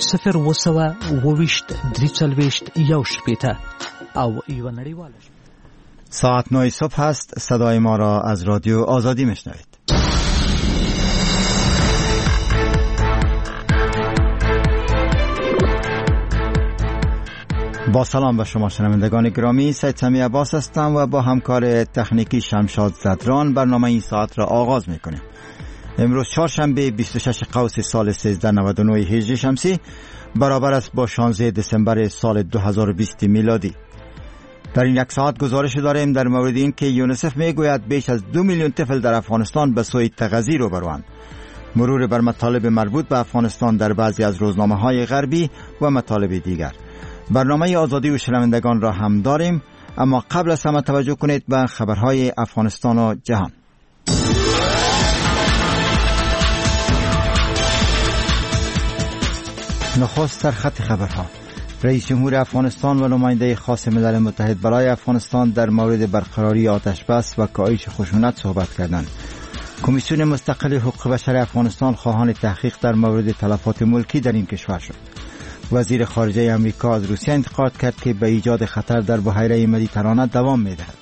او یو نړیواله. ساعت 9 صبح است. صدای ما را از رادیو آزادی میشنوید. با سلام به شما شنوندگان گرامی، سید سمی عباس هستم و با همکار تکنیکی شمشاد زدران برنامه این ساعت را آغاز میکنیم. امروز چهارشنبه 26 قوس سال 1399 هجری شمسی برابر است با 16 دسامبر سال 2020 میلادی. در این یک ساعت گزارش داریم در مورد این که یونیسف میگوید بیش از 2 میلیون طفل در افغانستان به سوی تغذیه روبروند. مرور بر مطالب مربوط به افغانستان در بعضی از روزنامه‌های غربی و مطالب دیگر. برنامه آزادی و شنوندگان را هم داریم، اما قبل از همه توجه کنید به خبرهای افغانستان و جهان. نخست در خط خبرها. رئیس جمهور افغانستان و نماینده خاص ملل متحد برای افغانستان در مورد برقراری آتش بس و کاهش خشونت صحبت کردند. کمیسیون مستقل حقوق بشر افغانستان خواهان تحقیق در مورد تلفات ملکی در این کشور شد. وزیر خارجه امریکا از روسیه انتقاد کرد که به ایجاد خطر در بحیره مدیترانه دوام می‌دهد.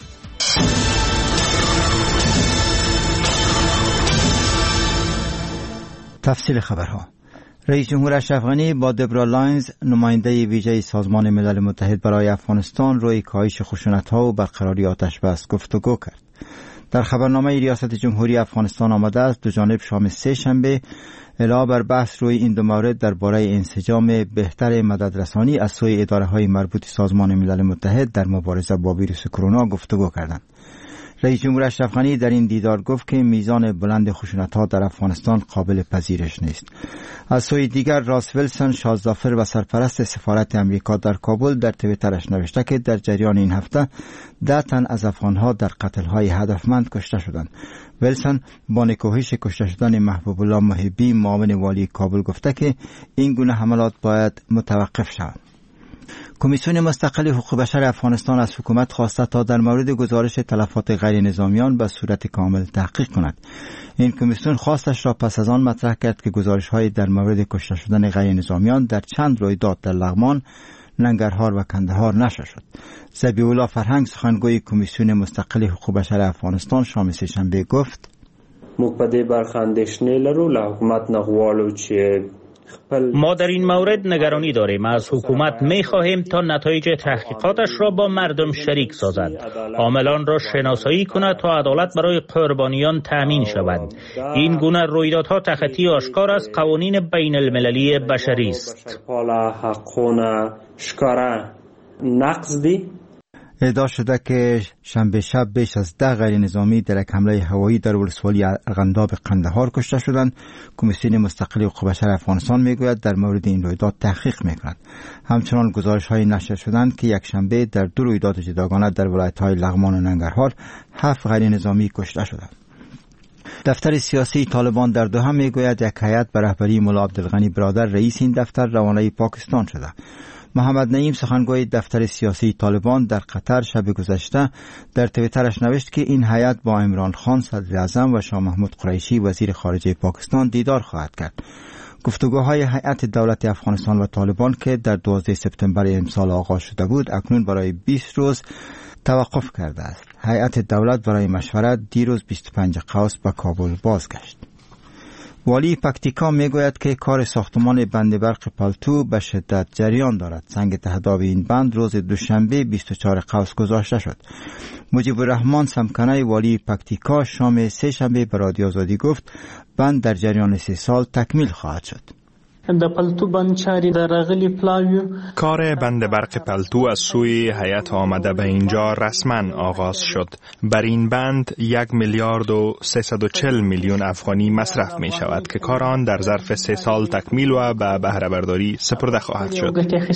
تفصیل خبرها. رئیس جمهور اشرف غنی با دبرا لاینز، نماینده ویژه سازمان ملل متحد برای افغانستان، روی کاهش خشونت‌ها و برقراری آتش بس گفتگو کرد. در خبرنامه ریاست جمهوری افغانستان آمده است دو جانب شام سه شنبه علاوه بر بحث روی این دو مورد درباره انسجام بهتر مددرسانی از سوی اداره‌های مربوط سازمان ملل متحد در مبارزه با ویروس کرونا گفتگو کردند. رئیس جمهور اشرف غنی در این دیدار گفت که میزان بلند خشونت‌ها در افغانستان قابل پذیرش نیست. از سوی دیگر راس ویلسون، شاهزافر و سرپرست سفارت امریکا در کابل در توییترش نوشته که در جریان این هفته 10 تن از افغان‌ها در قتل‌های هدفمند کشته شدند. ویلسون با نکوهش کشته شدن محبوب الله محبی، معاون والی کابل، گفته که این گونه حملات باید متوقف شوند. کمیسیون مستقل حقوق بشر افغانستان از حکومت خواسته تا در مورد گزارش تلفات غیر نظامیان به صورت کامل تحقیق کند. این کمیسیون خواستش را پس از آن مطرح کرد که گزارش‌های در مورد کشته شدن غیر نظامیان در چند رویداد در لغمان، ننگرهار و کندهار نشر شد. ذبیح الله فرهنگ، سخنگوی کمیسیون مستقل حقوق بشر افغانستان، شام سه شنبه گفت: مقبده برخندشنه لرو له حکومت نغوالو چه ما در این مورد نگرانی داریم. از حکومت می خواهیم تا نتایج تحقیقاتش را با مردم شریک سازد، عاملان را شناسایی کند تا عدالت برای قربانیان تأمین شود. این گونه رویدادها تخطی آشکار از قوانین بین المللی بشری است. ادعا شده که شنبه شب بیش از 10 غیر نظامی در یک حمله هوایی در ولسوالی ارغنداب قندهار کشته شدند. کمیسیون مستقل حقوق بشر افغانستان میگوید در مورد این رویداد تحقیق میکند. همچنان گزارش‌های نشر شدند که یک شنبه در 2 رویداد جداگانه در ولایت‌های لغمان و ننگرهار 7 غیر نظامی کشته شدند. دفتر سیاسی طالبان در دوحه میگوید یک هیئت به رهبری ملا عبدالغنی برادر، رئیس این دفتر، روانه پاکستان شده. محمد نعیم، سخنگوی دفتر سیاسی طالبان در قطر، شب گذشته در توییترش نوشت که این هیئت با عمران خان صدر اعظم و شاه محمود قریشی وزیر خارجه پاکستان دیدار خواهد کرد. گفتگوهای هیئت دولت افغانستان و طالبان که در 12 سپتامبر امسال آغاز شده بود اکنون برای 20 روز توقف کرده است. هیئت دولت برای مشورت دیروز 25 قوس به کابل بازگشت. والی پکتیکا میگوید که کار ساختمان بند برق پلتو به شدت جریان دارد. سنگ تهداب این بند روز دوشنبه 24 قوس گذاشته شد. مجیب الرحمن سمکنای والی پکتیکا شام سه شنبه به رادیو آزادی گفت بند در جریان 3 سال تکمیل خواهد شد. کار بند برق پلتو از سوی هیئت آمده به اینجا رسما آغاز شد. بر این بند 1 میلیارد و 340 میلیون افغانی مصرف می شود که کار آن در ظرف 3 سال تکمیل و به بهره برداری سپرده خواهد شد.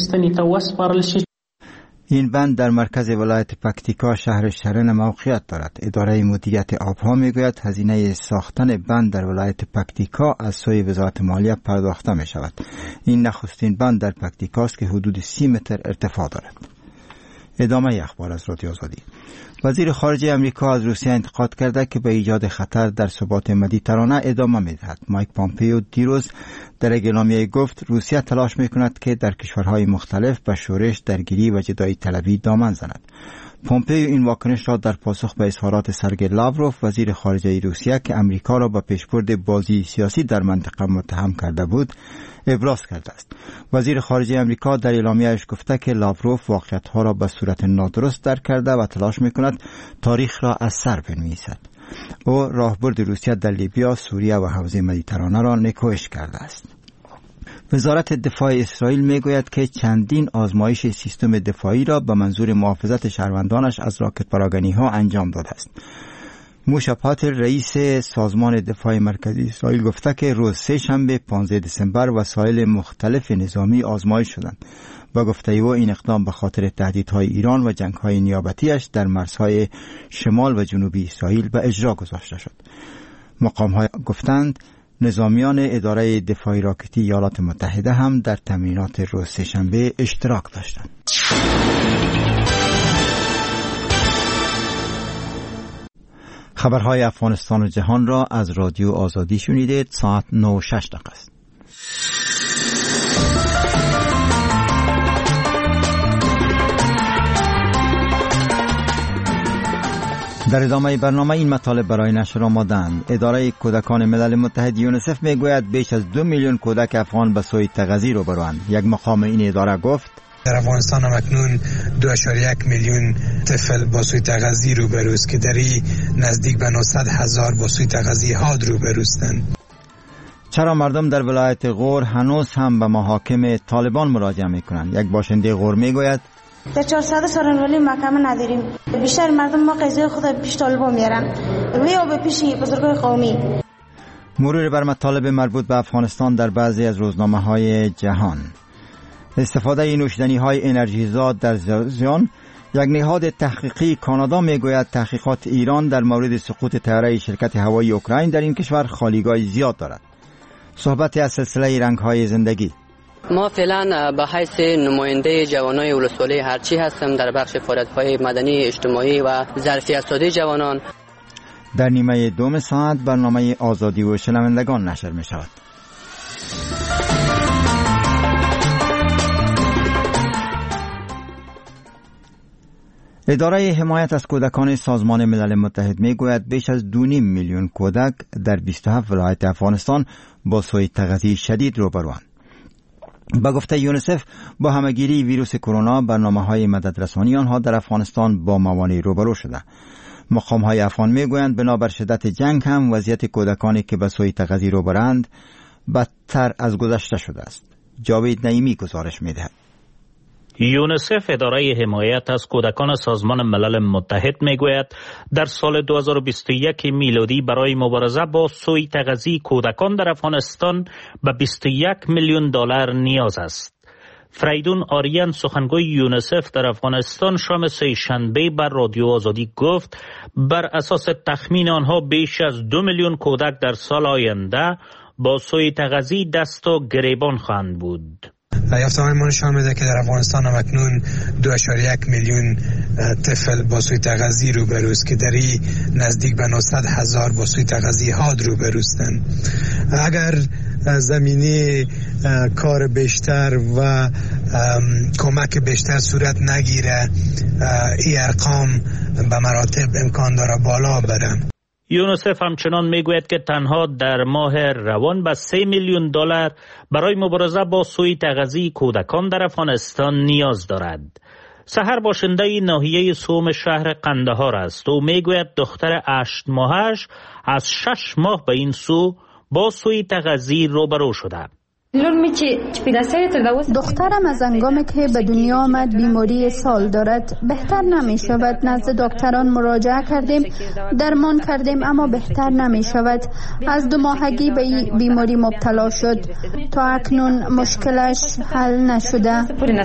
این بند در مرکز ولایت پکتیکا شهر شرن موقعیت دارد. اداره مدیریت آبها میگوید هزینه ساختن بند در ولایت پکتیکا از سوی وزارت مالیه پرداخته می شود. این نخستین بند در پکتیکا است که حدود 30 متر ارتفاع دارد. ادامه اخبار از رادیو آزادی. وزیر خارجه امریکا از روسیه انتقاد کرده که به ایجاد خطر در ثبات مدیترانه ادامه می‌دهد. مایک پامپئو دیروز در اعلامیه گفت روسیه تلاش می‌کند که در کشورهای مختلف به شورش، درگیری و جدایی طلبی دامن زند. پامپئو این واکنش را در پاسخ به اظهارات سرگئی لاوروف وزیر خارجه روسیه که امریکا را به پیشبرد بازی سیاسی در منطقه متهم کرده بود ابراز کرده است. وزیر خارجه امریکا در اعلامیه‌اش گفته که لاوروف واقعیت‌ها را به صورت نادرست درک کرده و تلاش می‌کند تاریخ را از سر بنویسد. او راهبرد روسیه در لیبیا، سوریه و حوزه مدیترانه را نکوهش کرده است. وزارت دفاع اسرائیل میگوید که چندین آزمایش سیستم دفاعی را به منظور محافظت شهروندانش از راکت پراگنی‌ها انجام داده است. موشا پاتر رئیس سازمان دفاع مرکزی اسرائیل گفته که روز سه‌شنبه 15 دسامبر وسایل مختلف نظامی آزمایش شدند. با گفته او این اقدام به خاطر تهدیدهای ایران و جنگ‌های نیابتی‌اش در مرزهای شمال و جنوبی اسرائیل به اجرا گذاشته شد. مقام‌ها گفتند نظامیان اداره دفاعی راکتی ایالات متحده هم در تمرینات روز سه‌شنبه اشتراک داشتند. خبرهای افغانستان و جهان را از رادیو آزادی شنیدید. ساعت 9:06 است. در ادامه برنامه این مطالب برای نشر آمدند. اداره کودکان ملل متحد یونیسف میگوید بیش از 2 میلیون کودک افغان به سوی تغذیه روبروند. یک مقام این اداره گفت در افغانستان اکنون 2.1 میلیون طفل با سوی تغذیه روبروست که دری نزدیک به 900,000 با سوی تغذیه حاد روبروستند. چرا مردم در ولایت غور هنوز هم به محاکم طالبان مراجعه میکنند؟ یک باشنده غور میگوید در 400 سال ولی محکمه نداریم. بیشتر مردم ما قضیه خود پیش طالبان میارن یا به پیش بزرگای قومی. مرور بر مطالب مربوط به افغانستان در بعضی از روزنامه‌های جهان. استفاده نوشیدنی‌های انرژیزاد در زیان. یک نهاد تحقیقی کانادا میگوید تحقیقات ایران در مورد سقوط طیاره شرکت هوایی اوکراین در این کشور خالیگاه زیاد دارد. صحبت از سلسله رنگ‌های زندگی. ما فعلا به حیث نماینده جوانای ولسوالی هرچی هستم در بخش فعالیت‌های مدنی، اجتماعی و ظرفیت سازی جوانان. در نیمه دوم ساعت برنامه آزادی و شنوندگان نشر می شود. اداره حمایت از کودکان سازمان ملل متحد می گوید بیش از 2.5 میلیون کودک در 27 ولایت افغانستان با سوء تغذیه شدید روبروند. با گفته یونیسف با همگیری ویروس کرونا برنامه‌های مددرسانی آنها در افغانستان با موانع روبرو شده. مقام‌های افغان میگویند بنابر شدت جنگ هم وضعیت کودکانی که به سوء تغذیه روبروند بدتر از گذشته شده است. جاوید نعیمی گزارش می‌دهد. یونیسف اداره حمایت از کودکان سازمان ملل متحد میگوید در سال 2021 میلادی برای مبارزه با سوء تغذیه کودکان در افغانستان به 21 میلیون دلار نیاز است. فریدون آریان سخنگوی یونیسف در افغانستان شام سه‌شنبه بر رادیو آزادی گفت بر اساس تخمین آنها بیش از 2 میلیون کودک در سال آینده با سوء تغذیه دست و گریبان خواهند بود. یافته‌های ما نشان میده که در افغانستان اکنون 2.1 میلیون طفل با سوء تغذیه روبروست که دری نزدیک به 900,000 با سوء تغذیه حاد روبروستند. اگر زمینه کار بیشتر و کمک بیشتر صورت نگیره این ارقام به مراتب امکان داره بالا بره. یونیسف همچنان میگوید که تنها در ماه روان به 3 میلیون دلار برای مبارزه با سوء تغذیه کودکان در افغانستان نیاز دارد. سحر باشنده ناحیه سوم شهر قندهار است. او میگوید دختر 8 ماهش از 6 ماه به این سو با سوء تغذیه روبرو شده. دخترم از هنگامی که به دنیا آمد بیماری سال دارد. بهتر نمی شود. نزد دکتران مراجعه کردیم، درمان کردیم اما بهتر نمی شود. از 2 ماهگی به بیماری مبتلا شد. تا اکنون مشکلش حل نشده.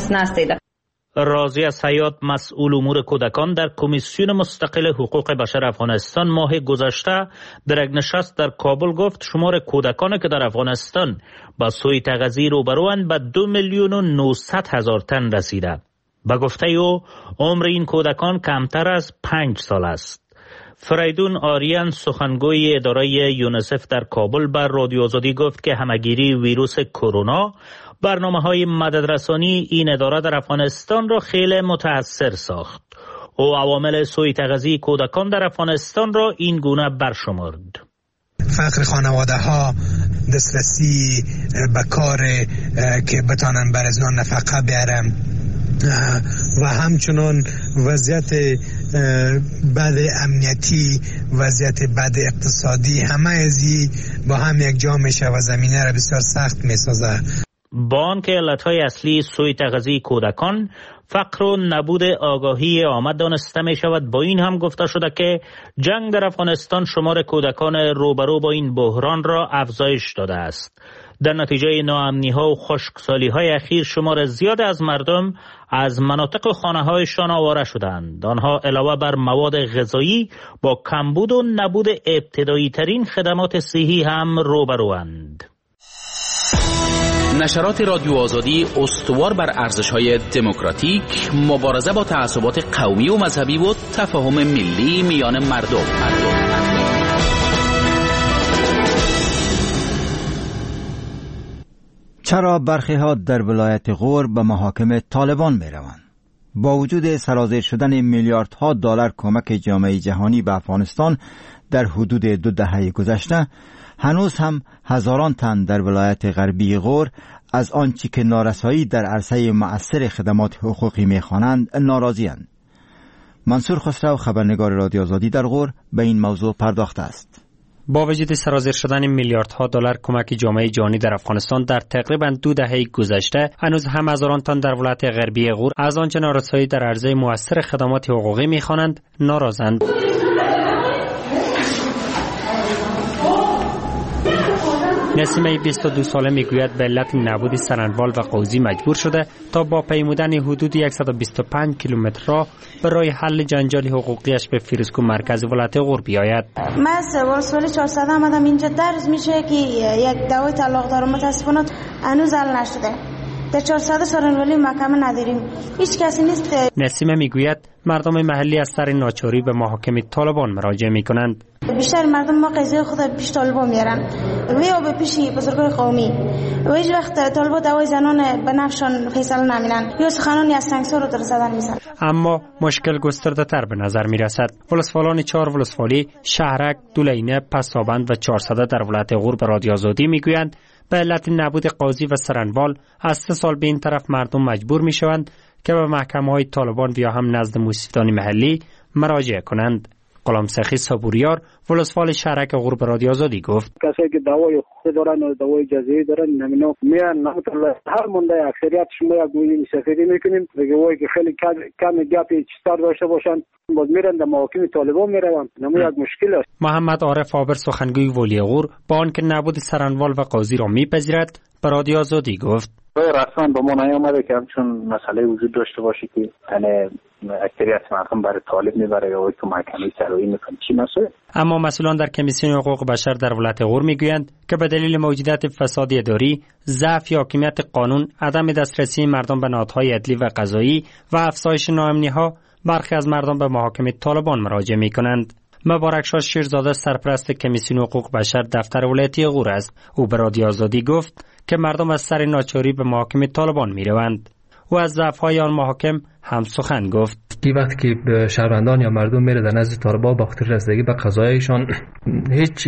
راضیه سیاد مسئول امور کودکان در کمیسیون مستقل حقوق بشر افغانستان ماه گذشته در یک نشست در کابل گفت شمار کودکانی که در افغانستان با سوء تغذیه روبروند به 2,900,000 تن رسیده. به گفته او عمر این کودکان کمتر از 5 سال است. فریدون آریان سخنگوی اداره یونیسف در کابل بر رادیو آزادی گفت که همهگیری ویروس کرونا برنامه‌های مددرسانی این اداره در افغانستان را خیلی متاثر ساخت. او عوامل سوء تغذیه کودکان در افغانستان را این گونه برشمرد. فقر خانواده ها، دسترسی به کار که بتانن بر از آن نفقه بیارن و همچنان وضعیت بد امنیتی، وضعیت بد اقتصادی، همه ازی با هم یک جا میشه و زمینه را بسیار سخت میسازه. با آنکه علتهای اصلی سوء تغذیه کودکان فقر و نبود آگاهی آمد دانسته می شود، با این هم گفته شده که جنگ در افغانستان شمار کودکان روبرو با این بحران را افزایش داده است. در نتیجه ناامنی ها و خشکسالی های اخیر شمار زیاد از مردم از مناطق خانه هایشان آواره شدند. آنها علاوه بر مواد غذایی با کمبود و نبود ابتدایی ترین خدمات صحی هم روبروند. نشرات رادیو آزادی استوار بر ارزش‌های دموکراتیک، مبارزه با تعصبات قومی و مذهبی و تفاهم ملی میان مردم. چرا برخی ها در ولایت غور به محاکم طالبان می روند؟ با وجود سرازیر شدن میلیاردها دلار کمک جامعه جهانی به افغانستان در حدود 2 دهه گذشته، هنوز هم هزاران تن در ولایت غربی غور از آنچه که نارسایی در عرصه مؤثر خدمات حقوقی می‌خوانند ناراضی‌اند. منصور خسرو، خبرنگار رادیو آزادی در غور، به این موضوع پرداخته است. با وجود سرازیر شدن میلیاردها دلار کمک جامعه جهانی در افغانستان در تقریباً 2 دهه گذشته، هنوز هم هزاران تن در ولایت غربی غور از آنچه نارسایی در عرصه مؤثر خدمات حقوقی می‌خوانند ناراضند. نسیمه 22 ساله میگوید به علت نبود سرنوال و قوزی مجبور شده تا با پیمودن حدود 125 کیلومتر را برای حل جنجال حقوقیش به فیروزکوه مرکز ولایت غور بیاید. من از ولسوالی 400 آمدم اینجا، درز میشه که یک دعوای طلاق دارم، متاسفانه هنوز حل نشده. در 400 سرنوالی محکمه نداریم، هیچ کسی نیست. نسیمه میگوید مردم محلی از سر ناچاری به محاکم طالبان مراجعه میکنند. بیشتر مردم ما قضیه خود پیش طالبان میارن و به پیش بزرگای قومی و هیچ وقت طالبان دعوای زنان به نفشان فیصله نمینن یا سخنانی از سنگسار رو در زدن میزن. اما مشکل گسترده تر به نظر میرسد. ولسوالان 4 ولسوالی، شهرک، دولینه، پسابند و 400 در ولایت غور به رادیو آزادی میگویند به علت نبود قاضی و سرنوال از 3 سال به این طرف مردم مجبور میشوند که به محکمه‌های طالبان یا هم نزد مستفیدان محلی مراجعه کنند. غلام سخی صبوریار، ولسوال شهرک غور به رادیو آزادی گفت کسایی که دعوای حقوقی دارن و دعوای جزایی دارن نمینا میان نمیتونه هر مونده اکثریت شما یک گویی سفری میکنیم دیگه وای که خیلی کم گپی چستر داشته باشن باز میرن در محاکم طالبان میروند. نمو یک مشکل است. محمد عارف آبر، سخنگوی ولی غور، با آنکه نبود سرنوال و قاضی را میپذیرد به رادیو آزادی گفت رسما به ما نیامده که همچون مسئله وجود داشته باشه که اکثریت مردم برای طالب میبره یا تو محکمه سرایی میکنه چی مسئله. اما مسئولان در کمیسیون حقوق بشر در ولایت غور میگویند که به دلیل موجودیت فساد اداری، ضعف حاکمیت قانون، عدم دسترسی مردم به نهادهای عدلی و قضایی و افزایش ناامنی‌ها، برخی از مردم به محاکم طالبان مراجعه میکنند. مبارک شاه شیرزاده، سرپرست کمیسیون حقوق بشر دفتر ولایتی غور است. او به رادیو آزادی گفت که مردم از سر ناچاری به محاکم طالبان میروند. او از ضعف‌های آن محاکم هم سخن گفت. وقتی که شهروندان یا مردم میره در نزد طالبان با خاطر رسیدگی به قضایشان هیچ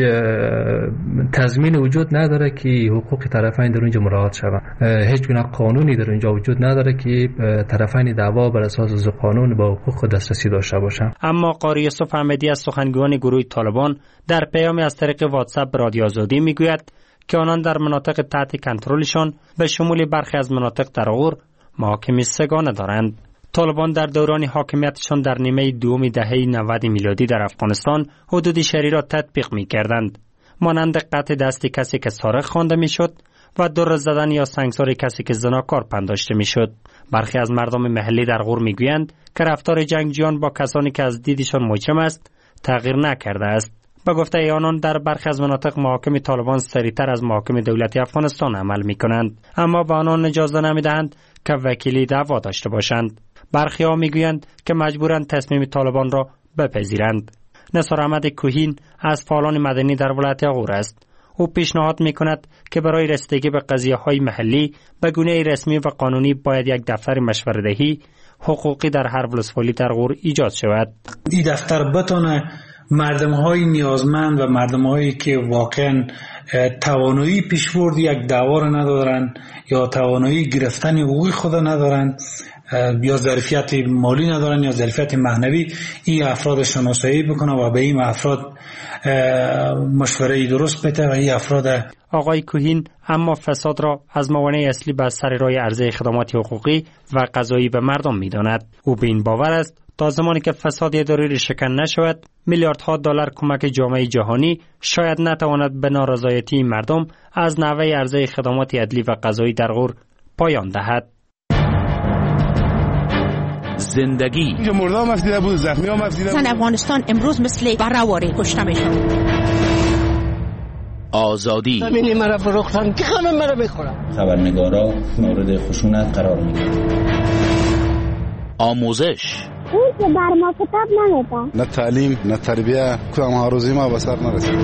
تضمین وجود نداره که حقوق طرفین در اونجا مراعات شود. هیچ گونه قانونی در اونجا وجود نداره که طرفین دعوا بر اساس قانون با حقوق دسترسی داشته باشند. اما قاری یوسف احمدی از سخنگویان گروه طالبان در پیامی از طریق واتساپ به رادیو آزادی میگوید که آنان در مناطق تحت کنترلشان به شمول برخی از مناطق در غور محاکم سگانه دارند. طالبان در دوران حاکمیتشان در نیمه دوم دهه 90 میلادی در افغانستان حدود شرعی را تطبیق می‌کردند، مانند قطع دست کسی که سارق خوانده میشد و دور زدن یا سنگسار کسی که زناکار پنداشته میشد. برخی از مردم محلی در غور میگویند که رفتار جنگجویان با کسانی که از دیدشان مجرم است تغییر نکرده است. به گفته آنان در برخی از مناطق محاکم طالبان سریعتر از محاکم دولتی افغانستان عمل می‌کنند، اما به آنان اجازه نمی‌دهند که وکیلی دعوا داشته باشند. برخی ها میگویند که مجبورند تصمیم طالبان را بپذیرند. نثار احمد کوهین از فعالان مدنی در ولایت غور است. او پیشنهاد میکند که برای رسیدگی به قضیه‌های محلی به گونه رسمی و قانونی باید یک دفتر مشوره‌دهی حقوقی در هر ولسوالی در غور ایجاد شود. این دفتر بتونه مردم‌های نیازمند و مردم‌هایی که واقعاً توانایی پیشبرد یک دعوا را ندارند یا توانایی گرفتن حقوق خود ندارند یا ظرفیت مالی ندارن یا ظرفیت معنوی، این افراد شناسایی بکنه و به این افراد مشوره درست بده و این افراد. آقای کوهین اما فساد را از موانع اصلی بر سر راه عرضه خدمات حقوقی و قضایی به مردم می‌داند. او به این باور است تا زمانی که فساد اداری شکن نشود، میلیاردها دلار کمک جامعه جهانی شاید نتواند به نارضایتی مردم از نحوه عرضه خدمات عدلی و قضایی در غور پایان دهد. زندگی مردم افزیده بود، زخمی هم افزیده بود. افغانستان امروز مثل برآوری کشته میشن. آزادی زمین مرا فروختن که همه مرا بخورن. خبرنگارا مورد خشونت قرار میگیرن. آموزش اون که بر ما کتاب نمیده. نه تعلیم نه تربیه، کدام هاروزی ما به سر نرسید.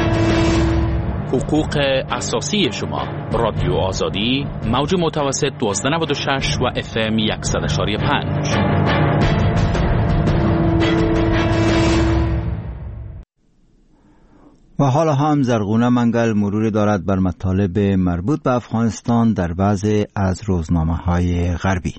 حقوق اساسی شما. رادیو آزادی، موج متوسط 1296 و FM 100.5. و حالا هم زرغونه منگل مرور دارد بر مطالب مربوط به افغانستان در بعضی از روزنامه‌های غربی.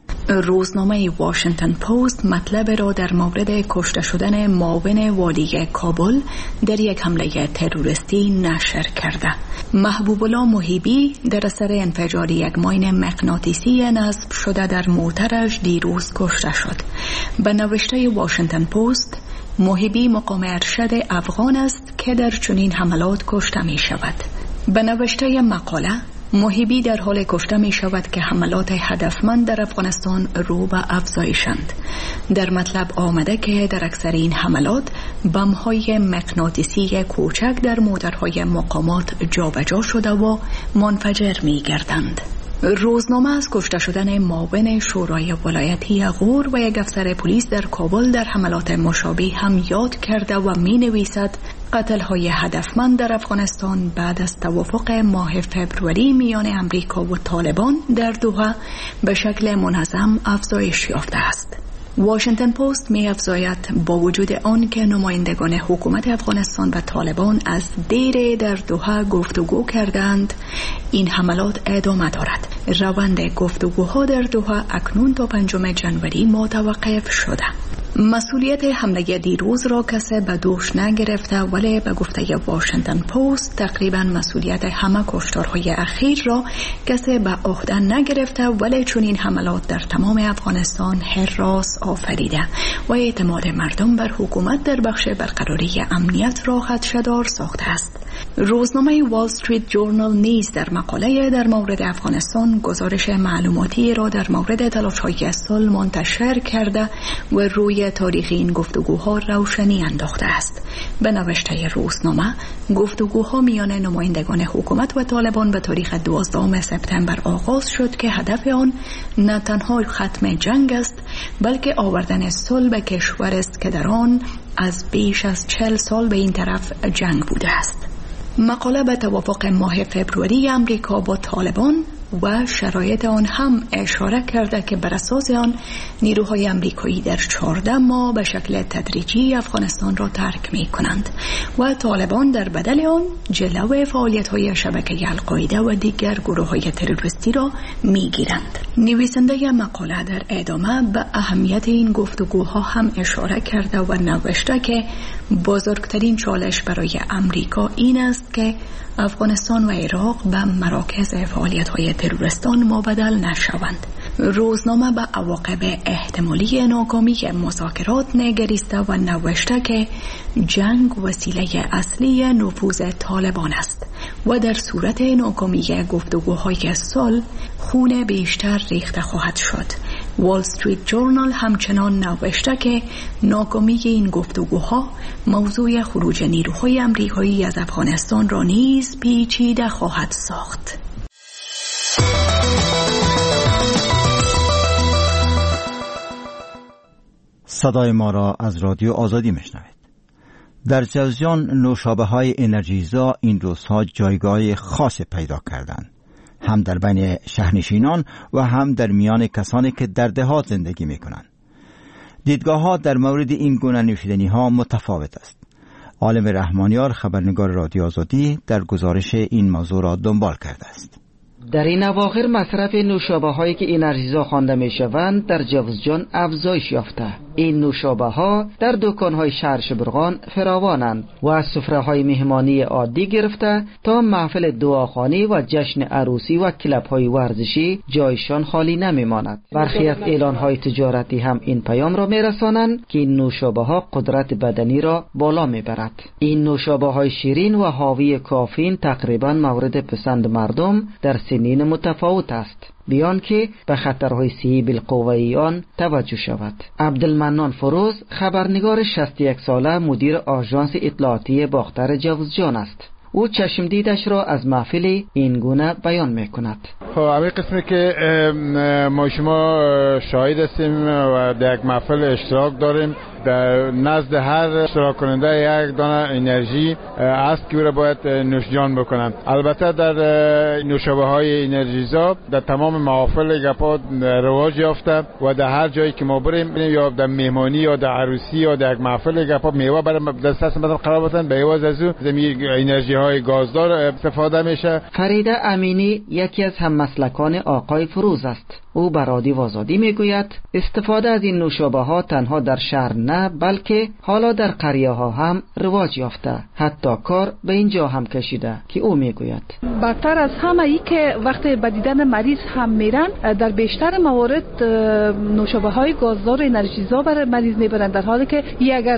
روزنامه واشنگتن پست مطلب را در مورد کشته شدن معاون والی کابل در یک حمله تروریستی نشر کرده. محبوب الله محیبی در اثر انفجار یک ماین مغناطیسی نصب شده در موترش دیروز کشته شد. به نوشته واشنگتن پست، محیبی مقام ارشد افغان است که در چنین حملات کشته می شود. به نوشته مقاله، محیبی در حال کشته می شود که حملات هدفمند در افغانستان رو به افزایشند. در مطلب آمده که در اکثر این حملات بم‌های مغناطیسی کوچک در موترهای مقامات جابجا شده و منفجر می گردند. روزنامه از کشته شدن معاون شورای ولایتی غور و یک افسر پلیس در کابل در حملات مشابه هم یاد کرده و می نویسد قتل‌های هدفمند در افغانستان بعد از توافق ماه فبروری میان امریکا و طالبان در دوحه به شکل منظم افزایش یافته است. واشنگتن پست می افزاید با وجود آن که نمایندگان حکومت افغانستان و طالبان از دیر در دوحه گفتگو کردند، این حملات ادامه دارد. روند گفتگوها در دوحه اکنون تا 5 ژانویه متوقف شده. مسئولیت حمله دیروز را کسی به دوش نگرفته، ولی به گفته واشنگتن پست تقریبا مسئولیت همه کشتارهای اخیر را کسی به عهده نگرفته، ولی چون این حملات در تمام افغانستان هراس آفریده و اعتماد مردم بر حکومت در بخش برقراری امنیت را خدشه‌دار ساخته است. روزنامه وال استریت جورنال نیز در مقاله در مورد افغانستان گزارش معلوماتی را در مورد تلاش‌های صلح منتشر کرده و روی تاریخ این گفتگوها روشنی انداخته است. به نوشته روزنامه، گفتگوها میان نمایندگان حکومت و طالبان به تاریخ 12 سپتامبر آغاز شد که هدف آن نه تنها ختم جنگ است، بلکه آوردن صلح به کشور است که در آن از بیش از 40 سال به این طرف جنگ بوده است. مقاله به توافق ماه فبروری امریکا با طالبان و شرایط آن هم اشاره کرده که بر اساس آن نیروهای امریکایی در 14 ماه به شکل تدریجی افغانستان را ترک می کنند و طالبان در بدل آن جلو فعالیت‌های شبکه القاعده و دیگر گروه‌های تروریستی را می گیرند. نویسنده مقاله در ادامه به اهمیت این گفتگوها هم اشاره کرده و نوشته که بزرگترین چالش برای امریکا این است که افغانستان و عراق به مراکز فعالیت‌های تروریستان مبدل نشوند. روزنامه به عواقب احتمالی ناکامی مذاکرات نگریسته و نوشته که جنگ وسیله اصلی نفوذ طالبان است و در صورت ناکامی گفتگوهای صلح خون بیشتر ریخته خواهد شد. وال استریت جورنال همچنان نوشته که ناکامی این گفتگوها موضوع خروج نیروهای امریکایی از افغانستان را نیز پیچیده خواهد ساخت. صدای ما را از رادیو آزادی میشنوید. در جوزجان نوشابه‌های انرژیزا این روزها جایگاه خاص پیدا کردند، هم در بین شهرنشینان و هم در میان کسانی که در دهات زندگی میکنند. دیدگاه‌ها در مورد این گونه نوشیدنی‌ها متفاوت است. عالم رحمانیار، خبرنگار رادیو آزادی، در گزارش این موضوع را دنبال کرده است. در این اواخر مصرف نوشابه‌هایی که انرژیزا خوانده می‌شوند در جوزجان افزایش یافته. این نوشابه‌ها در دکان‌های شهر شبرغان فراوانند و از سفره‌های مهمانی عادی گرفته تا محفل دعاخوانی و جشن عروسی و کلب‌های ورزشی جایشان خالی نمی‌ماند. برخی از اعلان‌های تجارتی هم این پیام را می‌رسانند که این نوشابه‌ها قدرت بدنی را بالا می‌برد. این نوشابه‌های شیرین و حاوی کافئین تقریباً مورد پسند مردم در سنین متفاوت است، بیان که به خطرهای صحی بالقوه آن توجه شود. عبدالمنان فروز، خبرنگار 61 ساله، مدیر آژانس اطلاعاتی باختر جوزجان است. او چشم دیدش را از محفل این گونه بیان میکند. خب همین قسمی که ما شما شاهد هستیم و در یک محفل اشتراک داریم، در نزد هر اشتراک کننده یک دانه انرژی است که او باید نوشجان بکنن. البته در نوشابه های انرژیزا در تمام محافل گپا رواج یافته و در هر جایی که ما بریم یا در مهمانی یا در عروسی یا در یک محفل گپا میوه برای دست مثلا قرار بدن، به عوض از او انرژی های گازدار استفاده میشه. فریده امینی یکی از هممسلکان آقای فروز است. او بر رادیو آزادی میگوید استفاده از این نوشابه ها تنها در شهر نه بلکه حالا در قریه ها هم رواج یافته، حتی کار به اینجا هم کشیده که او میگوید بدتر از همه ای که وقتی به دیدن مریض هم میرن، در بیشتر موارد نوشابه های گازدار انرژیزا برای مریض میبرن، در حالی که این اگر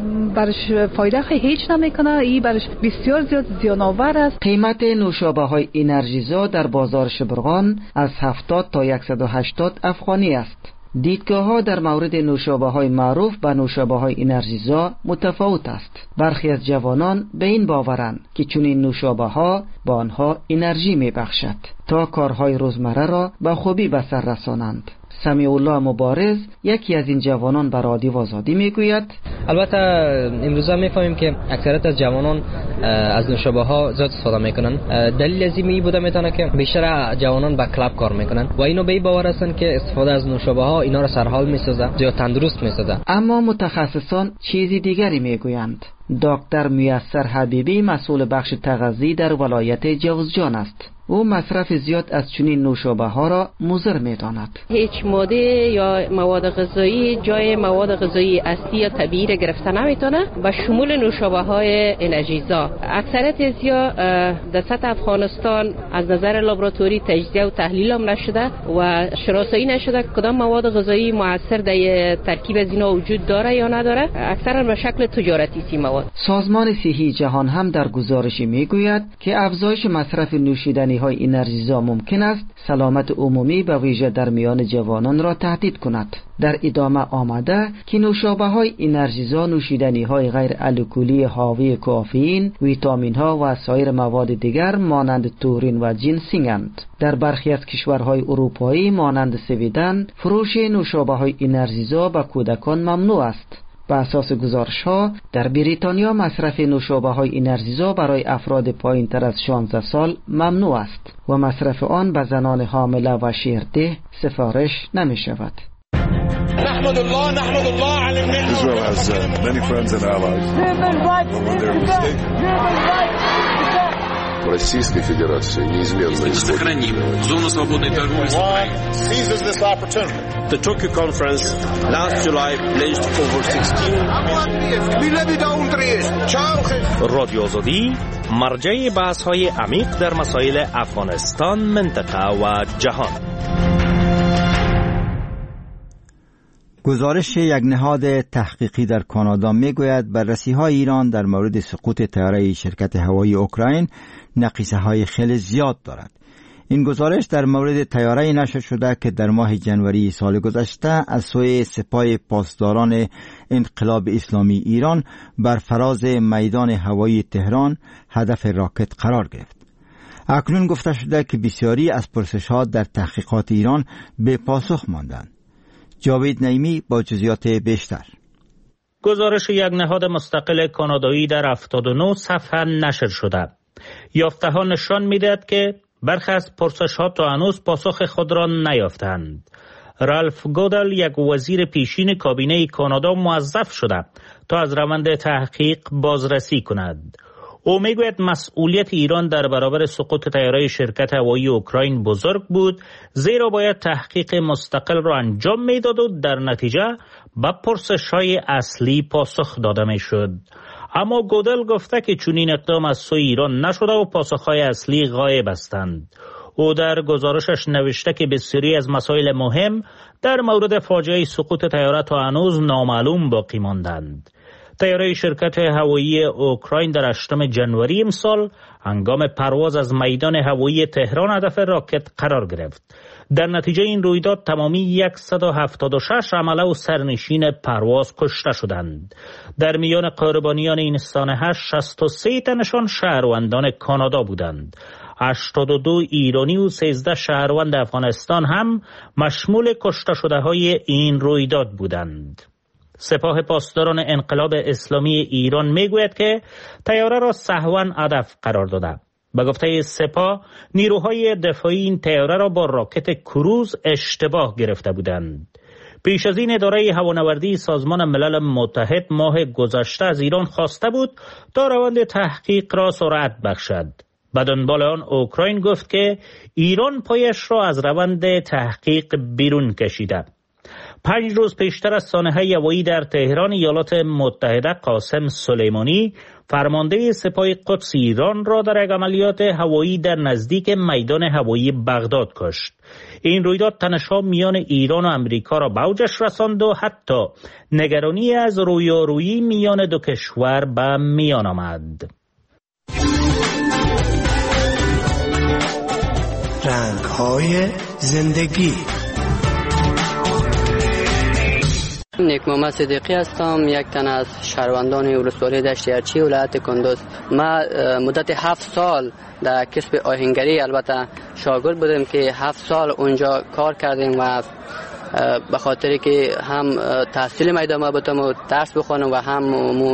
برش فایده هیچ نمیکنه، این برش بسیار زیاد زیان آور است. قیمت نوشابه های انرژیزا در بازار شبرغان از 70 تا 180 افغانی است. دیدگاه ها در مورد نوشابه های معروف به نوشابه های انرژیزا متفاوت است. برخی از جوانان به این باورند که چنین نوشابه ها با آنها انرژی می بخشد تا کارهای روزمره را به خوبی به سر رسانند. سمیع الله مبارز، یکی از این جوانان، به رادیو آزادی میگوید البته امروزا میفهمیم که اکثریت از جوانان از نوشابه ها زیاد استفاده میکنن. دلیل از این بوده میتونه که بیشتر جوانان با کلاب کار میکنن و اینو به این باور هستن که استفاده از نوشابه ها اینا را سرحال میسازه، زیاد تندرست میسازه. اما متخصصان چیزی دیگری میگویند. دکتر میسر حبیبی، مسئول بخش تغذیه در ولایت جوزجان است. او مصرف زیاد از چنین نوشابه ها را مضر می‌داند. هیچ ماده یا مواد غذایی جای مواد غذایی اصلی یا طبیعی را گرفته نمیتونه، به شمول نوشابه های انرژیزا. اکثریت ازیا در سطح افغانستان از نظر لابراتوری تجزیه و تحلیل هم نشده و شناسایی نشده کدام مواد غذایی مؤثر در ترکیب از اینا وجود داره یا نداره. اکثرا به شکل تجارتی سی مواد. سازمان صحی جهان هم در گزارشی میگوید که افزایش مصرف نوشیدنی های انرژیزا ممکن است سلامت عمومی به ویژه در میان جوانان را تهدید کند. در ادامه آمده که نوشابه های انرژیزا نوشیدنی های غیر الکلی حاوی کافئین، ویتامین ها و سایر مواد دیگر مانند تورین و جنسینگند. در برخی از کشورهای اروپایی مانند سویدن فروش نوشابه های انرژیزا به کودکان ممنوع است. به اساس گزارش ها در بریتانیا مصرف نوشابه های انرژیزا برای افراد پایین تر از 16 سال ممنوع است و مصرف آن به زنان حامله و شیرده سفارش نمی شود. نحمد الله على النعمة. Israel has many friends and allies. Российской Федерации неизменно сохраним зону свободной торговли с Украиной. Seizes this opportunity. The Tokyo conference last July pledged over 16 رادیو آزادی مرجع بحث‌های عمیق در مسائل افغانستان، منطقه و جهان. گزارش یک نهاد تحقیقی در کانادا میگوید بررسی‌های ایران در مورد سقوط طیاره شرکت هوایی اوکراین نقیصه‌های خیلی زیاد دارد. این گزارش در مورد طیاره‌ای نشر شده که در ماه جنوری سال گذشته از سوی سپاه پاسداران انقلاب اسلامی ایران بر فراز میدان هوایی تهران هدف راکت قرار گرفت. اکنون گفته شده که بسیاری از پرسش‌ها در تحقیقات ایران به پاسخ ماندند. جاوید نعیمی با جزئیات بیشتر. گزارش یک نهاد مستقل کانادایی در 79 صفحه نشر شده. یافته‌ها نشان می‌دهد که برخی از پرسش‌ها تا هنوز پاسخ خود را نیافتند. رالف گودل، یک وزیر پیشین کابینه کانادا، موظف شده تا از روند تحقیق بازرسی کند. او میگوید مسئولیت ایران در برابر سقوط طیاره شرکت هوایی اوکراین بزرگ بود، زیرا باید تحقیق مستقل را انجام میداد و در نتیجه به پرسش‌های اصلی پاسخ داده میشد. اما گودل گفته که چنین اقدام از سوی ایران نشده و پاسخ‌های اصلی غایب هستند. او در گزارشش نوشته که بسیاری از مسائل مهم در مورد فاجعه سقوط طیاره تا هنوز نامعلوم باقی ماندند. طیاره شرکت هوایی اوکراین در 8 ژانویه امسال هنگام پرواز از میدان هوایی تهران هدف راکت قرار گرفت. در نتیجه این رویداد تمامی 176 عمله و سرنشین پرواز کشته شدند. در میان قربانیان این سانحه 63 تنشان شهروندان کانادا بودند. 82 ایرانی و 13 شهروند افغانستان هم مشمول کشته شده های این رویداد بودند. سپاه پاسداران انقلاب اسلامی ایران میگوید که طیاره را سهواً هدف قرار داده. به گفته سپاه، نیروهای دفاعی این طیاره را با راکت کروز اشتباه گرفته بودند. پیش از این اداره هوانوردی سازمان ملل متحد ماه گذشته از ایران خواسته بود تا روند تحقیق را سرعت بخشد. به دنبال آن اوکراین گفت که ایران پایش را از روند تحقیق بیرون کشیده. 5 روز پیشتر از سانحه هوایی در تهران ایالات متحده، قاسم سلیمانی، فرمانده سپاه قدس ایران را در یک عملیات هوایی در نزدیک میدان هوایی بغداد کشت. این رویداد تنش‌ها میان ایران و امریکا را به اوجش رساند و حتی نگرانی از رویارویی میان دو کشور به میان آمد. رنگ‌های زندگی. نیک محمد صدیقی هستم، یک تن از شهروندان ولسوالی دشت یارچی ولایت کندوز. ما مدت 7 سال در کسب آهنگری البته شاگرد بودیم که 7 سال اونجا کار کردیم و به خاطری که هم تحصیل ادامه بدم و درس بخونم و هم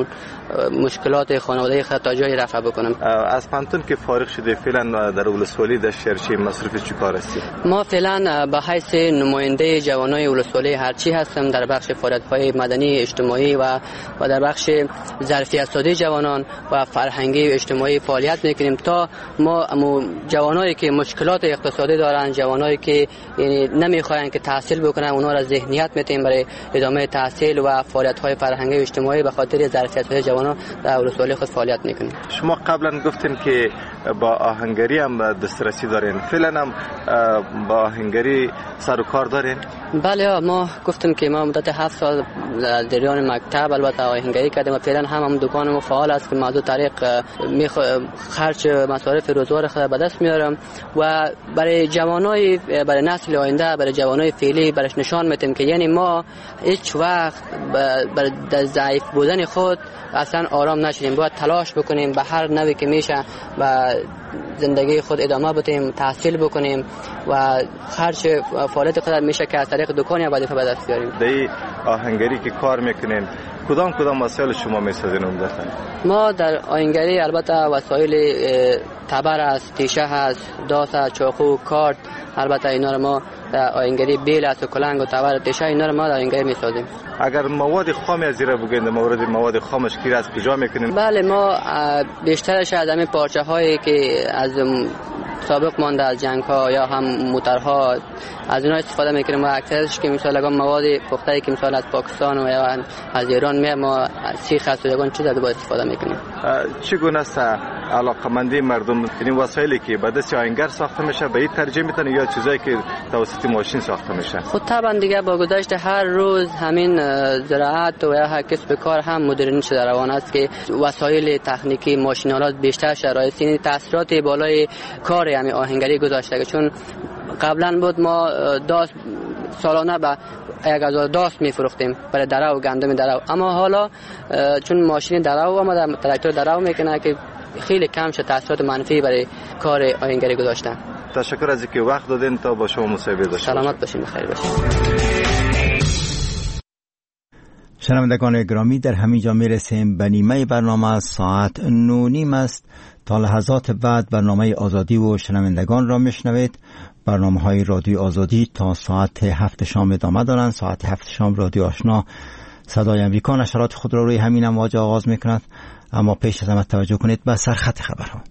مشکلات خانواده خود تا جایی رفع بکنم. از پانتون که فارغ شده فعلا در ولسوالی دشت یارچی مصرف چیکار هستی؟ ما فعلا به حیث نماینده جوانای ولسوالی هرچی هستم در بخش فعالیت‌های مدنی اجتماعی و در بخش ظرفیت سازی جوانان و فرهنگی و اجتماعی فعالیت میکنیم تا ما جوانایی که مشکلات اقتصادی دارن، جوانایی که یعنی نمیخواین که تحصیل بکنن، اونا را ذهنیت میتیم برای ادامه تحصیل و فعالیت‌های فرهنگی و اجتماعی به خاطر ظرفیت سازی جوانان در ولسوالی خود فعالیت میکنیم. شما قبلا گفتین که با آهنگری هم دسترسی دارین، فعلا هم با آهنگری سر و کار دارین؟ بله، ما گفتم که ما مدت 7 سال در جریان مکتب البته آهنگری کردیم و فعلا هم دکانم فعال است که موضوع طریق خرج مصارف روزمره خود به دست میارم و برای جوانای، برای نسل آینده، برای جوانای فعلی برش نشان میدیم که یعنی ما هیچ وقت برای ضعیف بودن خود اصلا آرام نشیم، باید تلاش بکنیم به هر نوعی که میشه و زندگی خود ادامه بدیم، تحصیل بکنیم و خرج فعالیت خود میشه که از طریق دکان یا وظیفه به دست بیاریم. در آهنگری که کار میکنین کدام وسایل شما میسازین عمدتاً؟ ما در آهنگری البته وسایل تبر است، تیشه هست، داس است، چاقو، کارت، البته اینا رو ما در آهنگری بیل است و کلنگ و تبر تیشه اینا رو ما در آهنگری میسازیم. اگر مواد خام از زیرا بگین در مورد مواد خامش کی از کجا میکنین؟ بله، ما بیشترش از همین پارچه هایی که از سابق مانده از جنگ ها یا هم موترها از اینا استفاده میکنیم و اکثرش که مثلا مواد پخته که مثلا از پاکستان و یا از ایران ما سیخ است و یگان چیز از استفاده میکنیم. چگونه است علاقمندی مردم این وسایلی که به دست آهنگر ساخته میشه به این ترجمه میتن یا چیزایی که توسط ماشین ساخته میشه؟ خود طبعا دیگه با گذشت هر روز همین زراعت و یا هر کسب کار هم مدرن شده روان است که وسایل تکنیکی ماشین‌آلات بیشتر شرایط این تاثیرات بالای کار یعنی آهنگری گذاشته، چون قبلا بود ما داس سالانه به 1000 داس میفروختیم برای درو و گندم درو، اما حالا چون ماشین درو آمده، تراکتور درو میکنه که خیلی کم شد تاثیرات منفی برای کار آهنگری گذاشتن. تشکر از اینکه وقت دادین تا با شما مصاحبه داشتیم. سلامت باشین، بخیر باشین. شنوندگان گرامی، در همینجا میرسیم به نیمه برنامه. ساعت 9:30 است. تا لحظات بعد برنامه آزادی و شنوندگان را میشنوید. برنامه های رادیو آزادی تا ساعت 7 شام ادامه دارند. ساعت 7 شام رادیو آشنا صدای امریکا نشرات خود را روی همین امواج آغاز میکند. اما پیش از همه توجه کنید به سرخط خبرها.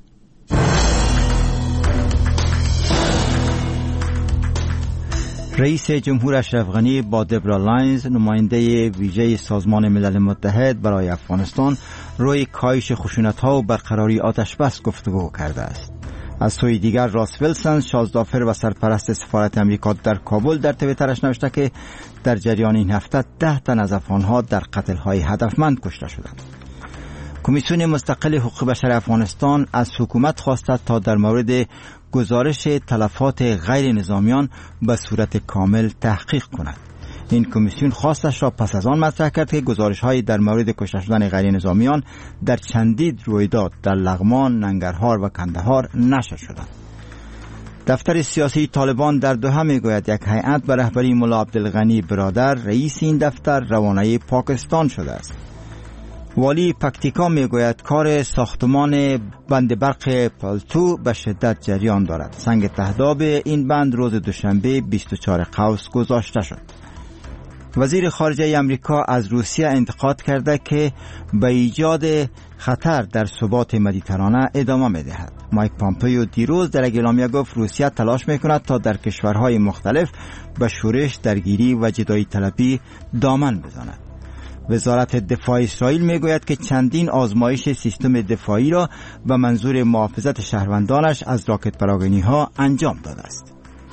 رئیس جمهور اشرف غنی با دبرا لاینز، نماینده ویژه سازمان ملل متحد برای افغانستان، روی کاهش خشونت‌ها و برقراری آتش بس گفتگو کرده است. از سوی دیگر راس ویلسون، شازدافر و سرپرست سفارت امریکا در کابل، در توییترش نوشته که در جریان این هفته 10 تن از افغان‌ها در قتل‌های هدفمند کشته شدند. کمیسیون مستقل حقوق بشر افغانستان از حکومت خواسته تا در مورد گزارش تلفات غیر نظامیان به صورت کامل تحقیق کند. این کمیسیون خواستش را پس از آن مطرح کرد که گزارش‌های در مورد کشته شدن غیر نظامیان در چندین رویداد در لغمان، ننگرهار و کندهار نشر شدند. دفتر سیاسی طالبان در دوحه میگوید یک هیئت به رهبری ملا عبدالغنی برادر، رئیس این دفتر، روانه پاکستان شده است. والی پکتیکا میگوید کار ساختمان بند برق پالتو به شدت جریان دارد. سنگ تهداب این بند روز دوشنبه 24 قوس گذاشته شد. وزیر خارجه امریکا از روسیه انتقاد کرده که به ایجاد خطر در ثبات مدیترانه ادامه می‌دهد. مایک پامپیو دیروز در اعلامیه گفت روسیه تلاش می‌کند تا در کشورهای مختلف به شورش، درگیری و جدایی طلبی دامن بزند. وزارت دفاع اسرائیل میگوید که چندین آزمایش سیستم دفاعی را به منظور محافظت شهروندانش از راکت پراگنی‌ها انجام داده است.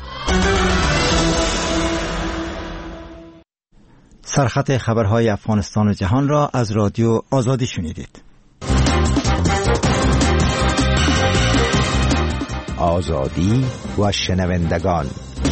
سرخط خبرهای افغانستان و جهان را از رادیو آزادی شنیدید. آزادی و شنوندگان.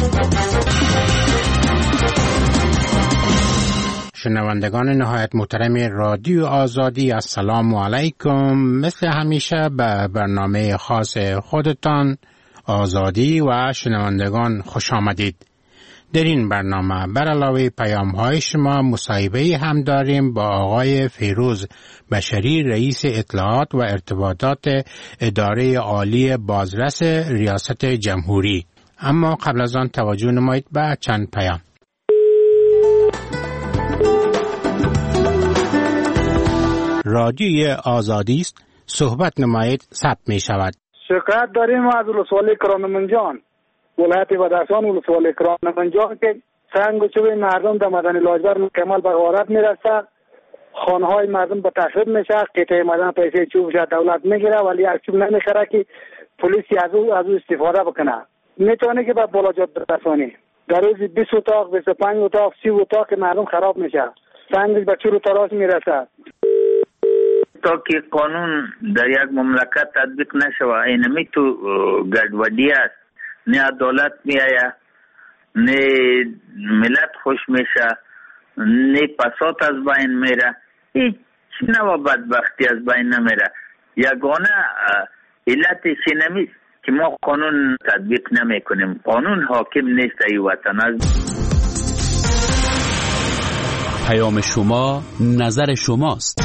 شنوندگان نهایت محترم رادیو آزادی، السلام علیکم. مثل همیشه به برنامه خاص خودتان آزادی و شنوندگان خوش آمدید. در این برنامه بر علاوه پیام‌های شما مصاحبه هم داریم با آقای فیروز بشری، رئیس اطلاعات و ارتباطات اداره عالی بازرس ریاست جمهوری. اما قبل از آن توجه نمایید به چند پیام. رادیوی آزادی است، صحبت نمایید، ثبت می شود. شکایت داریم از ولسوالی کرانمنجان، ولایت بدخشان، ولسوالی کرانمنجان که سنگ و چوب مردم در مدن لاجبر مکمل به غارت میرسه، خانه‌های مردم به تخریب میشه، قطعه مدن پیسه چوبش دولت میگیره ولی یک چوب نمیخره که پلیس از او استفاده بکنه. میتونه که به بالاجات برسانی. در روز 20 اتاق، 25 اتاق، 30 اتاق که مردم خراب میشه، سنگش به چور و تراس میرسه. تا که قانون در یک مملکت تطبیق نشوه، اینمی تو گډوډي است، نه عدالت میآید، نه ملت خوش میشه، نه فساد از بین میره، هیچ نوع بدبختی از بین نمیره. یگانه علتش اینمی که ما قانون تطبیق نمیکنیم. قانون حاکم نیست ای وطن. پیام شما نظر شماست.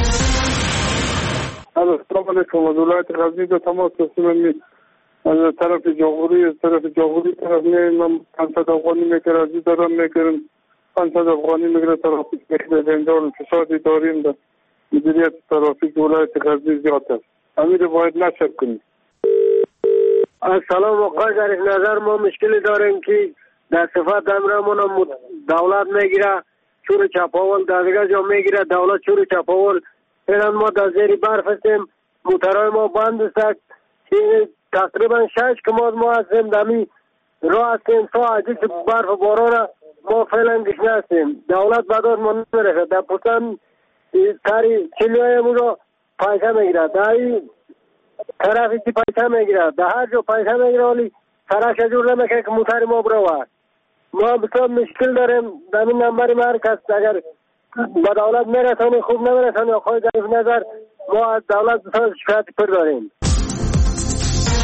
السلام علیکم. از ولایت غزنی به تماس رسیدم. از طرف جمهوری طرف من 500 افغانی میگیره، از این دارم میگیرم 500 افغانی میگیره. ترافیک میگیره اینجا فسادی داریم در مدیریت ترافیک ولایت غزنی زیاد است. امیر باید نشر کنیم. السلام آقای، در این نظر ما مشکلی داریم که در صفت امرمون دولت میگیره چور چپاول، در دیگه جا میگیره دولت چور چپاول. اینان ما در زیر برف هستیم، موترهای ما بند است. تقریبا 6 کماد ما هستیم دمی راه هستیم، ساعتی که برف و باران ما فعلا گشنه هستیم. دولت بدار ما نمیرسه. در پوستان تاری چلیهای رو پیسه میگیره، در این طرفی که پیسه میگیره، در هر جا پیسه میگیره ولی سرک جور نمیکنه که موتر ما بروه. ما بسیار مشکل داریم. در این نمبر مرکز اگر به دولت میرسانی خوب نمیرسانی. آقای در نظر ما از دولت بسیار شکایت پر داریم.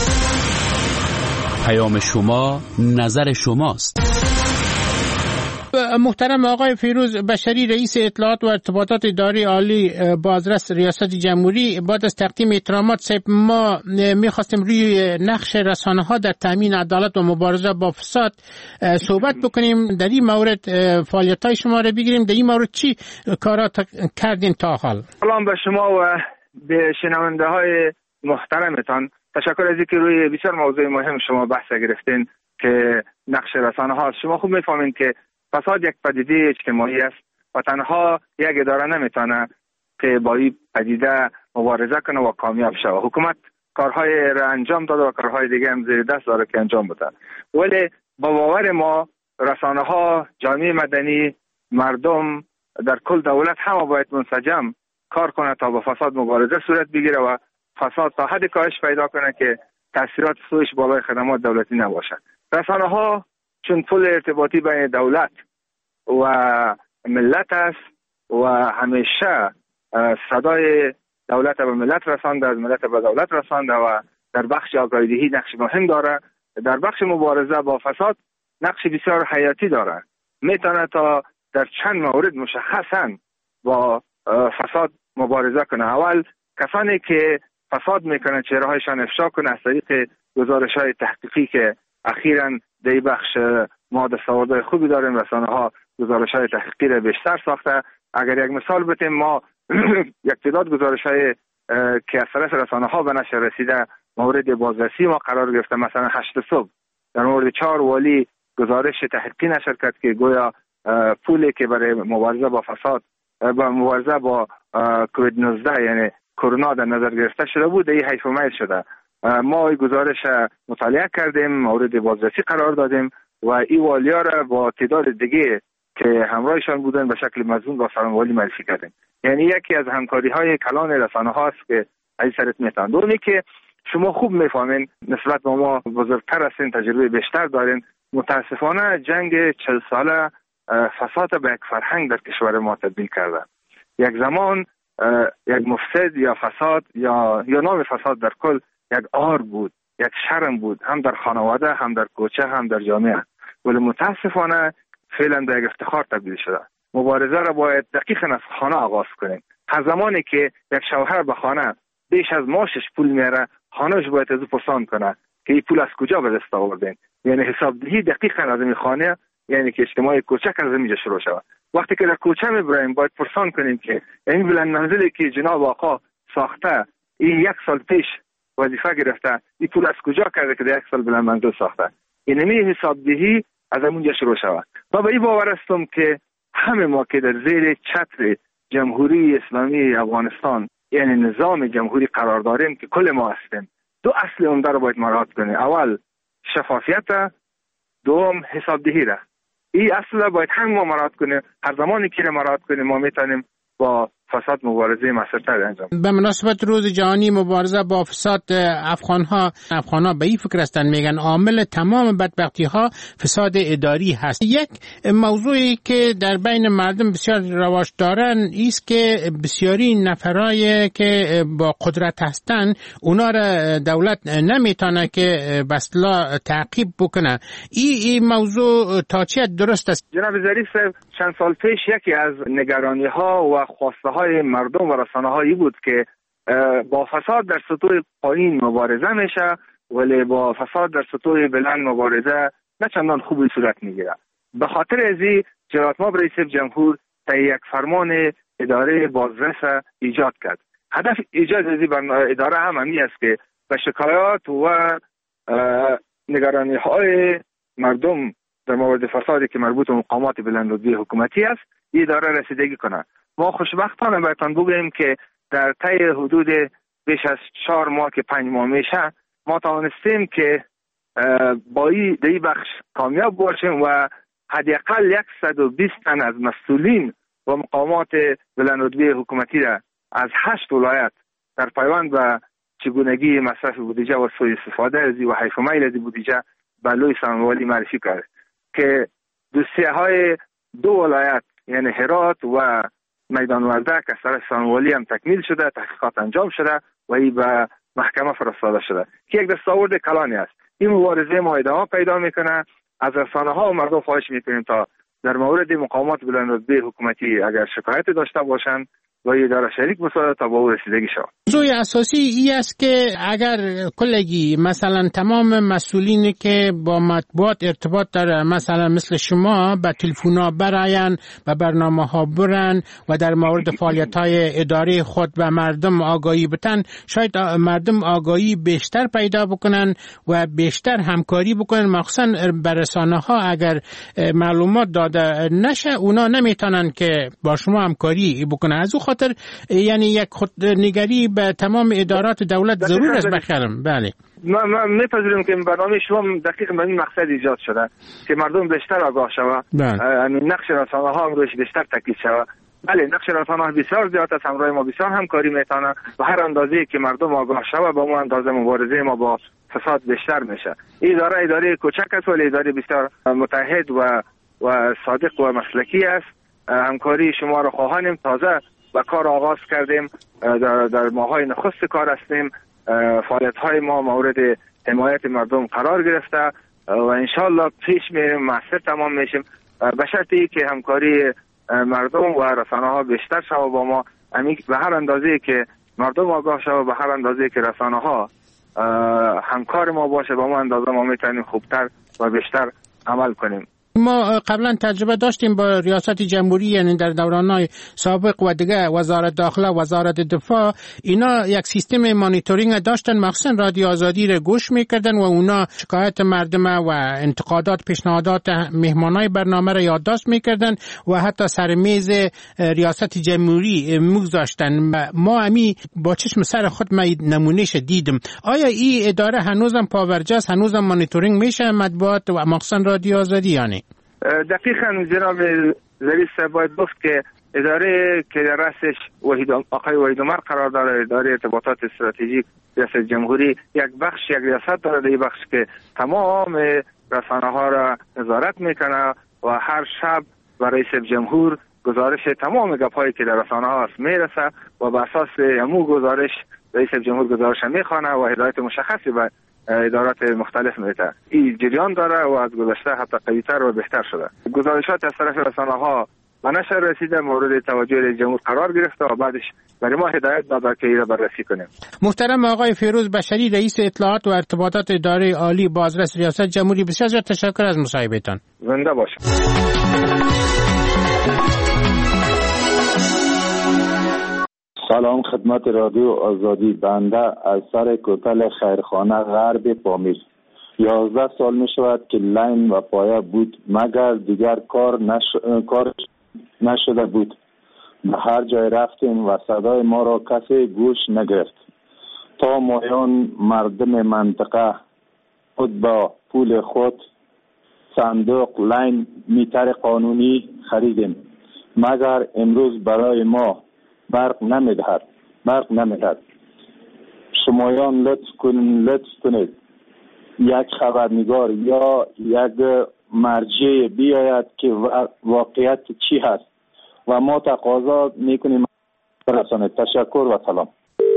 پیام شما نظر شماست. محترم آقای فیروز بشری، رئیس اطلاعات و ارتباطات اداری عالی بازرس ریاست جمهوری، بعد از تقدیم احترامات صاحب، ما میخواستیم روی نقش رسانه ها در تامین عدالت و مبارزه با فساد صحبت بکنیم. در این مورد فعالیت های شما رو بگیریم. در این مورد چی کارات کردین تا حال؟ سلام به شما و به شنونده های محترمتان. تشکر از اینکه روی بسیار موضوع مهم شما بحث گرفتین که نقش رسانه ها. شما خوب میفهمین که فساد یک پدیده اجتماعی است و تنها یک اداره نمیتونه که با این پدیده مبارزه کنه و کامیاب شه. حکومت کارهای را انجام داده و کارهای دیگه هم زیر دست داره که انجام بده، ولی با باور ما رسانه ها، جامعه مدنی، مردم در کل دولت همه باید منسجم کار کنه تا با فساد مبارزه صورت بگیره و فساد تا حد کاهش پیدا کنه که تاثیرات سویش بالای خدمات دولتی نباشه. رسانه ها چون پل ارتباطی بین دولت و ملت است و همیشه صدای دولت به ملت رسانده، از ملت به دولت رسانده و در بخش آگاهی‌دهی نقش مهم داره. در بخش مبارزه با فساد نقش بسیار حیاتی داره. میتونه تا در چند مورد مشخصاً با فساد مبارزه کنه. اول کسانی که فساد میکنه چهره‌هایشان افشا کنه از طریق گزارش‌های تحقیقی که اخیراً در این بخش ما دستاوردهای خوبی داریم. رسانه‌ها گزارش‌های تحقیقی را بیشتر ساخته. اگر یک مثال بتیم، ما یک تعداد گزارش‌های که از طرف رسانه‌ها به نشر رسیده مورد بازرسی ما قرار گرفته. مثلا 8 صبح در مورد 4 والی گزارش تحقیقی نشر کرد که گویا پولی که برای مبارزه با فساد با مبارزه با کووید 19 یعنی کرونا در نظر گرفته شده بود، این حیف و میل شده. ما این گزارش مطالعه کردیم، مورد بازرسی قرار دادیم و این والیا را با تعداد دیگه که همراهشان بودن به شکل مضمون با فرمانوالی معرفی کردیم. یعنی یکی از همکاری‌های کلان رسانه‌ها است که از سرت میتوان. دومی که شما خوب میفهمین نسبت به ما بزرگتر هستین، تجربه بیشتر دارین. متاسفانه جنگ 40 ساله فساد به یک فرهنگ در کشور ما تبدیل کرده. یک زمان یک مفسد یا فساد یا نام فساد در کل یک عار بود، یک شرم بود، هم در خانواده، هم در کوچه، هم در جامعه. ولی متاسفانه فعلا به یک افتخار تبدیل شده. مبارزه را باید دقیقاً از خانه آغاز کنیم. هر زمانی که یک شوهر به خانه بیش از معاشش پول میاره، خانه‌اش باید از او پرسان کنه که این پول از کجا به دست آوردین. یعنی حسابدهی دقیقاً از این خانه، یعنی که اجتماع کوچک از اینجا شروع شود. وقتی که در کوچه میبریم باید پرسان کنیم که این بلند منزلی که جناب آقا ساخته این 1 سال پیش وظیفه گرفته، این پول از کجا کرده که در 1 سال بلند منزل ساخته. یعنی حسابدهی از اونجا شروع شود. ما به این باور هستم که همه ما که در زیر چتر جمهوری اسلامی افغانستان یعنی نظام جمهوری قرار داریم که کل ما هستیم، 2 اصل عمده رو باید مراعات کنیم. اول شفافیت، دوم حسابدهی را. این اصل باید هم ما مراعات کنیم. هر زمانی که مراعات کنیم ما میتونیم با فساد مبارزه موثرتر انجام. به مناسبت روز جهانی مبارزه با فساد، افغان‌ها به این فکر هستند، میگن عامل تمام بدبختی‌ها فساد اداری هست. یک موضوعی که در بین مردم بسیار رواج دارن است که بسیاری نفرایی که با قدرت هستند اونا را دولت نمیتونه که به اصطلاح تعقیب بکنه. این موضوع تا چه درست است؟ جناب ظریف صاحب، چند سال پیش یکی از نگرانی‌ها و خواسته های مردم و رسانه هایی بود که با فساد در سطوح پایین مبارزه میشه ولی با فساد در سطوح بلند مبارزه نه چندان خوبی صورت میگیره. به خاطر ازی جناب رئیس جمهور تا یک فرمان اداره بازرس ایجاد کرد. هدف ایجاد ازی اداره هم همی است که به شکایات و نگرانی های مردم در مورد فسادی که مربوط به مقامات بلندرتبه حکومتی است این اداره رسیدگی کنه. ما خوشبختانه بهتان بگوییم که در طی حدود بیش از 4 ماه که 5 ماه میشه ما توانستیم که با این بخش کامیاب باشیم و حداقل 120 تن از مسئولین و مقامات بلندرتبه حکومتی را از 8 ولایت در پیوند به چگونگی مصرف بودجه و سوء استفاده از و حیف و میل از بودجه به لوی سامانوالی معرفی کرد که دوسیه‌های 2 ولایت یعنی هرات و میدان وردک از طرف سامانوالی هم تکمیل شده، تحقیقات انجام شده و این به محکمه فرستاده شده که یک دستاورد کلانی است. این مبارزه ما ادامه پیدا میکنه. از رسانه‌ها و مردم خواهش میکنیم تا در مورد مقامات بلند رتبه حکومتی اگر شکایت داشته باشند و اداره شریک بسازه تا به او رسیدگی شود. موضوع اساسی ای است که اگر کلگی مثلا تمام مسئولینی که با مطبوعات ارتباط داره مثلا مثل شما به تلفن‌ها براین و برنامه‌ها برن و در مورد فعالیت‌های اداره خود و مردم آگاهی بتن، شاید مردم آگاهی بیشتر پیدا بکنن و بیشتر همکاری بکنن. مخصوصا بر رسانه‌ها اگر معلومات داده نشه اونا نمیتونن که با شما همکاری بکنن. از او خاطر یعنی یک خودنگری به تمام ادارات دولت ضرور است بخرم. بله ما میپذیریم که برنامه شما دقیق به این مقصد ایجاد شده که مردم بیشتر آگاه شود، نقش رسانه‌ها روش بیشتر تاکید شود. بله نقش رسانه‌ها بسیار زیاد است، همراه ما بسیار همکاری میتونه و هر اندازه‌ای که مردم آگاه شود با اون اندازه مبارزه ما با فساد بیشتر میشه. این اداره کوچک است ولی اداره بسیار متحد و صادق و مسلکی است. همکاری شما را خواهانیم. تازه و کار آغاز کردیم، در ماهای نخست کار هستیم. فعالیت‌های ما مورد حمایت مردم قرار گرفته و انشالله پیش میریم، موثر تمام میشیم به شرطی که همکاری مردم و رسانه‌ها بیشتر شود با ما. به هر اندازه‌ای که مردم آگاه شود، به هر اندازه‌ای که رسانه‌ها همکار ما باشه، با ما اندازه ما میتونیم خوبتر و بیشتر عمل کنیم. ما قبلا تجربه داشتیم با ریاست جمهوری، یعنی در دوران‌های سابق و دیگه وزارت داخله، وزارت دفاع، اینا یک سیستم مانیتورینگ داشتن، مخصوصا رادیو آزادی رو گوش میکردن و اونا شکایت مردم و انتقادات، پیشنهادات مهمانای برنامه رو یادداشت میکردن و حتی سر میز ریاست جمهوری میگذاشتن. ما امی با چشم سر خود نمونهش دیدم. آیا این اداره هنوزم پاورجاست، هنوزم مانیتورینگ میشه مطبوعات و مخصوصا رادیو آزادی؟ یعنی دقیقاً جناب ظریف صاحب باید گفت که اداره که در رأسش آقای وحید عمر قرار داره، اداره ارتباطات استراتژیک ریاست جمهوری، یک ریاست داره. در این بخش که تمام رسانه‌ها را نظارت میکنه و هر شب و رئیس جمهور گزارش تمام گپ‌هایی که در رسانه‌ها است میرسه و بر اساس همون گزارش رئیس جمهور گزارش میخوانه و هدایت مشخصی به ادارات مختلف میده. این جریان داره و از گذشته حتی قوی‌تر و بهتر شده. گزارشات از طرف رسانه‌ها به نشر رسیده، مورد توجه رئیس جمهور قرار گرفته و بعدش برای ما هدایت داده که این را بررسی کنیم. محترم آقای فیروز بشری، رئیس اطلاعات و ارتباطات اداره عالی بازرس ریاست جمهوری، بسیار تشکر از مصاحبهتان. زنده باشید. سلام خدمت رادیو آزادی. بنده از سر کوتل خیرخانه غرب پامیر 11 سال می شود که لین و پایه بود مگر دیگر کار نشده بود. به هر جای رفتیم و صدای ما را کسی گوش نگرفت تا مایان مردم منطقه خود با پول خود صندوق لین میتر قانونی خریدیم مگر امروز برای ما برق نمیدهد. شمایان لطف کنید یک خبرنگار یا یک مرجع بیاید که واقعیت چی هست و ما تقاضا میکنیم برسانید. تشکر و سلام.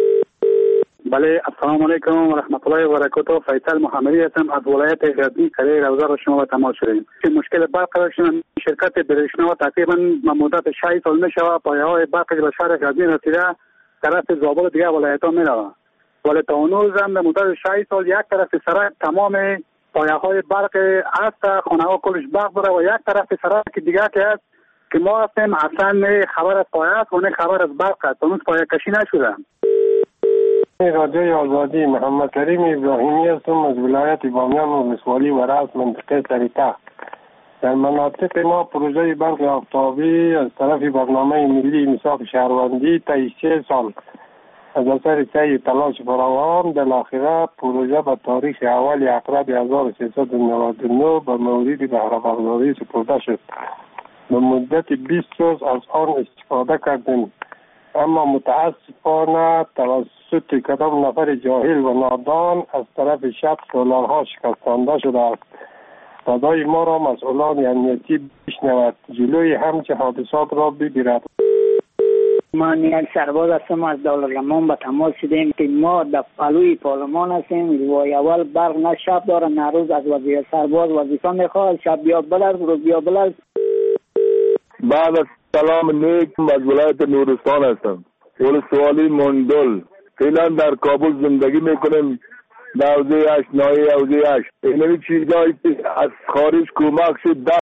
بله، السلام علیکم و رحمت الله و برکاته. فیصل محمدی هستم از ولایت غزنی. کره روزه را شما با تماس شدیم که مشکل برق داشتیم. شرکت برشنا تقریبا مدت 6 سال میشود پایه‌های برق به شهر غزنی رسیده، طرف زابل دیگه ولایت‌ها میره، ولی تا هنوز هم مدت 6 سال یک طرف سرک تمام پایه‌های برق است، خانه‌ها کلش برق داره و یک طرف سرک دیگه که است که ما هستیم اصلا نه خبر از پایه است و نه خبر از برق است. هنوز پایه کشی نشده. رادیوی آزادی، محمد کریم ابراهیمی هستم از ولایت بامیان و ولسوالی و رأس منطقه سریتا. در مناطق ما پروژه برق آفتابی از طرف برنامه ملی میثاق شهروندی تا 3 سال از اثر سعی تلاش فراوان بالاخره پروژه به تاریخ اول اکتبر 1399 به مورد بهره‌برداری سپرده شد. به مدت 20 روز از آن استفاده کردیم، اما متاسفانه توسط کدام نفر جاهل و نادان از طرف شب سولارها شکستانده شده است. صدای ما را مسئولان امنیتی بشنود، جلوی همچه حادثات را بگیرد. ما نیل سرباز هستم از دولت‌رمان به تماس شدیم که ما در پلوی پارلمان هستیم و اول برق نه شب داره نه روز. از وزیر سرباز وظیفه میخواد، شب بیا بلرز روز بیا بلرز. بعد از سلام نیک از ولایت نورستان هستم، ولسوالی مندل. فعلا در کابل زندگی میکنیم، در حوزه 8 ناحیه حوزه 8. اینمی چیزایی که از خارج کمک شد